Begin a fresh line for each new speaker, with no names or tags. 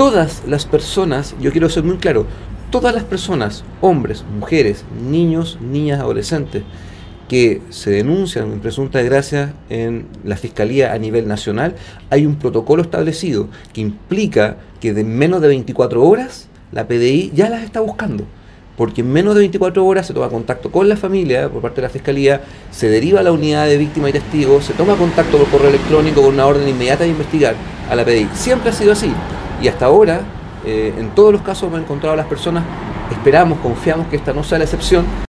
todas las personas, yo quiero ser muy claro, todas las personas, hombres, mujeres, niños, niñas, adolescentes, que se denuncian en presunta desgracia en la Fiscalía a nivel nacional, hay un protocolo establecido que implica que de menos de 24 horas la PDI ya las está buscando. Porque en menos de 24 horas se toma contacto con la familia por parte de la Fiscalía, se deriva a la unidad de víctimas y testigos, se toma contacto por correo electrónico con una orden inmediata de investigar a la PDI. Siempre ha sido así. Y hasta ahora, en todos los casos hemos encontrado a las personas, esperamos, confiamos que esta no sea la excepción.